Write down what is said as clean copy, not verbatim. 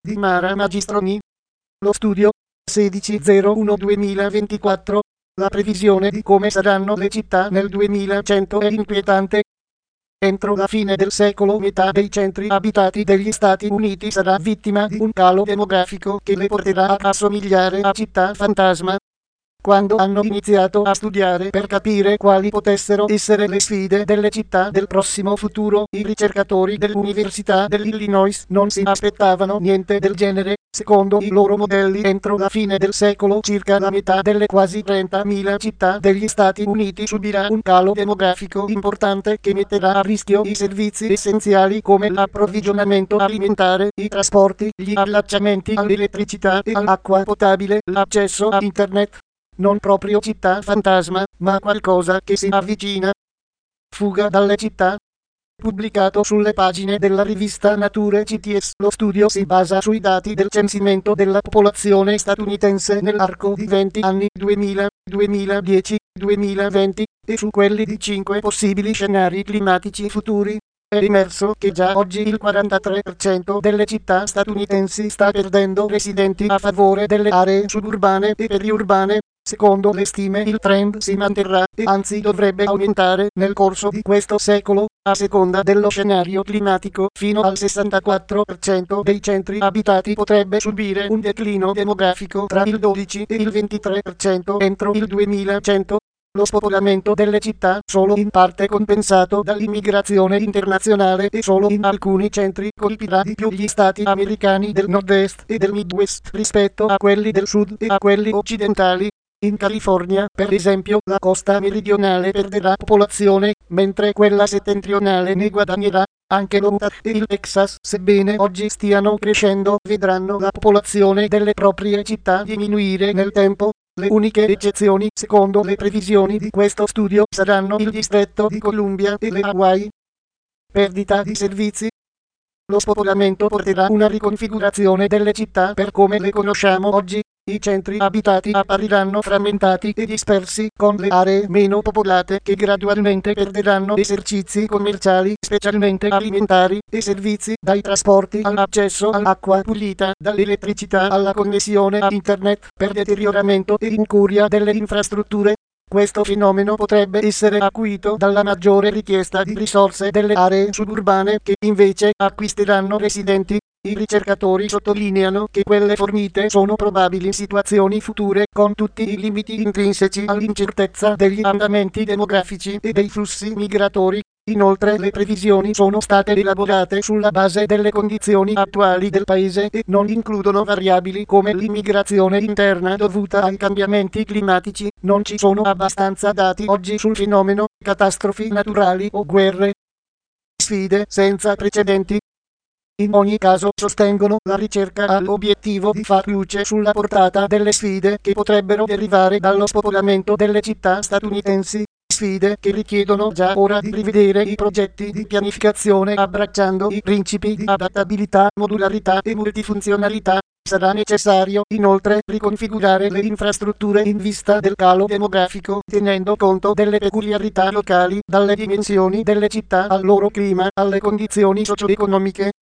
di Mara Magistroni. Lo studio 16/01/2024. La previsione di come saranno le città nel 2100 è inquietante. Entro la fine del secolo metà dei centri abitati degli Stati Uniti sarà vittima di un calo demografico che le porterà a assomigliare a città fantasma. Quando hanno iniziato a studiare per capire quali potessero essere le sfide delle città del prossimo futuro, i ricercatori dell'Università dell'Illinois non si aspettavano niente del genere. Secondo i loro modelli, entro la fine del secolo circa la metà delle quasi 30.000 città degli Stati Uniti subirà un calo demografico importante che metterà a rischio i servizi essenziali come l'approvvigionamento alimentare, i trasporti, gli allacciamenti all'elettricità e all'acqua potabile, l'accesso a internet. Non proprio città fantasma, ma qualcosa che si avvicina. Fuga dalle città. Pubblicato sulle pagine della rivista Nature CTS, lo studio si basa sui dati del censimento della popolazione statunitense nell'arco di 20 anni 2000, 2010, 2020, e su quelli di 5 possibili scenari climatici futuri. È emerso che già oggi il 43% delle città statunitensi sta perdendo residenti a favore delle aree suburbane e periurbane. Secondo le stime il trend si manterrà e anzi dovrebbe aumentare nel corso di questo secolo, a seconda dello scenario climatico. Fino al 64% dei centri abitati potrebbe subire un declino demografico tra il 12 e il 23% entro il 2100. Lo spopolamento delle città, solo in parte compensato dall'immigrazione internazionale e solo in alcuni centri, colpirà di più gli stati americani del nord-est e del midwest rispetto a quelli del sud e a quelli occidentali. In California, per esempio, la costa meridionale perderà popolazione, mentre quella settentrionale ne guadagnerà. Anche l'Utah e il Texas, sebbene oggi stiano crescendo, vedranno la popolazione delle proprie città diminuire nel tempo. Le uniche eccezioni, secondo le previsioni di questo studio, saranno il distretto di Columbia e le Hawaii. Perdita di servizi. Lo spopolamento porterà una riconfigurazione delle città per come le conosciamo oggi. I centri abitati appariranno frammentati e dispersi, con le aree meno popolate che gradualmente perderanno esercizi commerciali, specialmente alimentari, e servizi, dai trasporti all'accesso all'acqua pulita, dall'elettricità alla connessione a internet, per deterioramento e incuria delle infrastrutture. Questo fenomeno potrebbe essere acuito dalla maggiore richiesta di risorse delle aree suburbane che invece acquisteranno residenti. I ricercatori sottolineano che quelle fornite sono probabili situazioni future, con tutti i limiti intrinseci all'incertezza degli andamenti demografici e dei flussi migratori. Inoltre le previsioni sono state elaborate sulla base delle condizioni attuali del paese e non includono variabili come l'immigrazione interna dovuta ai cambiamenti climatici. Non ci sono abbastanza dati oggi sul fenomeno, catastrofi naturali o guerre. Sfide senza precedenti. In ogni caso, sostengono, la ricerca ha l'obiettivo di far luce sulla portata delle sfide che potrebbero derivare dallo spopolamento delle città statunitensi. Sfide che richiedono già ora di rivedere i progetti di pianificazione abbracciando i principi di adattabilità, modularità e multifunzionalità. Sarà necessario, inoltre, riconfigurare le infrastrutture in vista del calo demografico, tenendo conto delle peculiarità locali, dalle dimensioni delle città al loro clima, alle condizioni socio-economiche,